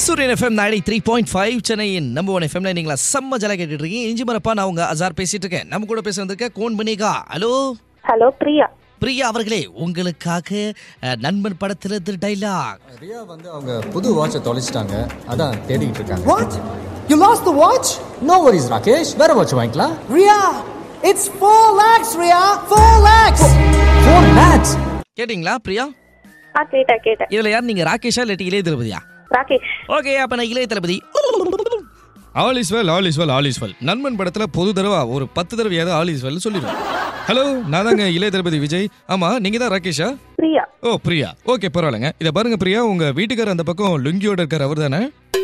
சூரியன் எஃப்எம் 93.5 சென்னையின் number one எஃப்எம்ல நீங்களா செம்ம ஜாலியாக கேட்டுட்டு இருக்கீங்க. இஞ்சி மரப்பா, நான் உங்க அசார் பேசிட்டு இருக்கேன். நம்ம கூட பேச வந்திருக்கேன் கோன் பனேகா. Hello hello Priya. பிரியா அவர்களே, உங்களுக்காக நண்பன் படத்துல இருந்து டைலாக். ரியா வந்து அவங்க புது வாட்சை தொலைச்சிட்டாங்க, அதான் தேடிட்டு இருக்காங்க. What? You lost the watch? No worries Rakesh, வேற வாட்ச் வாங்கிக்கலாம். Ria, it's 4 lakhs, Ria. 4 lakhs. 4 lakhs. கேட்டிங்களா பிரியா? கேட்டேன். இதுல யார் நீங்க, ராகேஷா இல்லாட்டி இளைய தளபதியா? ராகேஷ். ஓகே, அப்ப நான் இளைய தளபதி. All is well. நண்பன் படத்துல பொது தடவை ஒரு 10 தடவையாவது ஆல் இஸ் வெல் சொல்லிடுவேன். ஹலோ, நான் தாங்க இளைய தளபதி விஜய். ஆமா, நீங்க தான் ராகேஷா? பிரியா. ஓ பிரியா, ஓகே பரவாயில்லைங்க. இதை பாருங்க பிரியா, உங்க வீட்டுக்காரர் அந்த பக்கம் லுங்கியோட இருக்கார், அவர் தானே?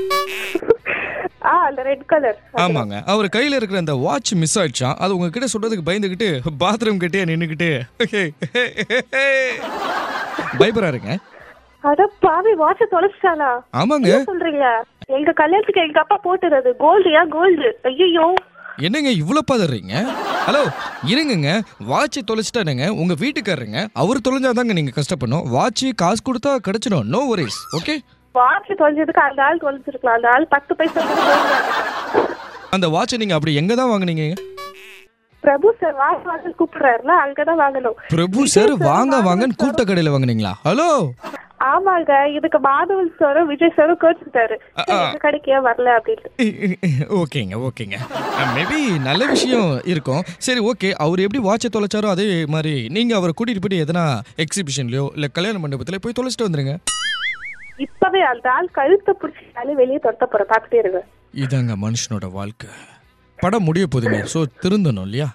அந்த ரெட் கலர். ஆமாங்க, அவர் கையில இருக்கிற அந்த வாட்ச் மிஸ் ஆயிடுச்சான். அது உங்ககிட்ட சொல்றதுக்கு பயந்துகிட்டு பாத்ரூம் கிட்டே நின்னுக்கிட்டு பயப்படாருங்க. அட பாவி, வாட்ச் தொலைச்சிட்டானா? ஆமாங்க. என்ன சொல்றீங்க? எங்க கல்யாணத்துக்கு எங்க அப்பா போட்டுறது கோல்டு. ஐயோ, என்னங்க இவ்ளோ பதறீங்க? ஹலோ இருங்கங்க, வாட்ச் தொலைச்சிட்டானுங்க உங்க வீட்டுக்காரருங்க. அவர் தொலைஞ்சாதாங்க நீங்க கஷ்டப்படணும். வாட்ச் காசு கொடுத்தா கிடைச்சிடும், நோ வரிஸ். ஓகே, வாட்ச் தொலைஞ்சதுக்கு அந்த ஆள் தொலைச்சிருக்கலாம். அந்த ஆள் 10 பைசா கூட போடுறாங்க. அந்த வாட்ச் நீங்க அப்படி எங்க தான் வாங்குனீங்க? பிரபு சார் வாங்க கூப்பிடுறாருல, அங்கதான் வாங்கணும். பிரபு சார் வாங்கன்னு கூட்ட கடையில வாங்குனீங்களா? ஹலோ ஆமாங்க, இதுக்கு மாதவன் சாரும் விஜய் சாரும் கேட்டுட்டாரு எங்க கடைக்கு ஏன் வரல அப்படின்ட்டு. ஓகேங்க, மேபி நல்ல விஷயம் இருக்கும். சரி ஓகே, அவர் எப்படி வாட்சை தொலைச்சாரோ அதே மாதிரி நீங்க அவரை கூட்டிட்டு போயிட்டு எதனா எக்ஸிபிஷன்லயோ இல்ல கல்யாண மண்டபத்துல போய் தொலைச்சிட்டு வந்துருங்க. இப்பவே அந்த ஆள் கழுத்தை பிடிச்சி வெளியே தொட்ட போற பாத்துட்டே இருக்கு. இதாங்க மனுஷனோட வாழ்க்கை. படம் முடிய போதுங்க, சோ திருந்தணும் இல்லையா?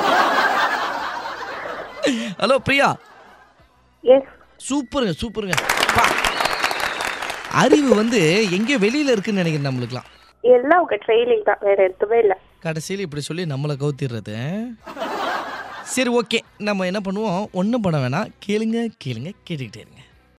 ஹலோ பிரியா. எஸ். சூப்பருங்க. அறிவு வந்து எங்கேயோ வெளியில இருக்குன்னு நினைக்கிறேன் நம்மளுக்குலாம். எல்லாம் உங்க ட்ரெயினிங் தான், வேற எதுவுமே இல்ல. கடைசியில் இப்படி சொல்லி நம்மளை கவுத்திடுறது. சரி ஓகே, நம்ம என்ன பண்ணுவோம், ஒன்றும் பண்ண வேணாம், கேளுங்க கேட்டுக்கிட்டே இருங்க.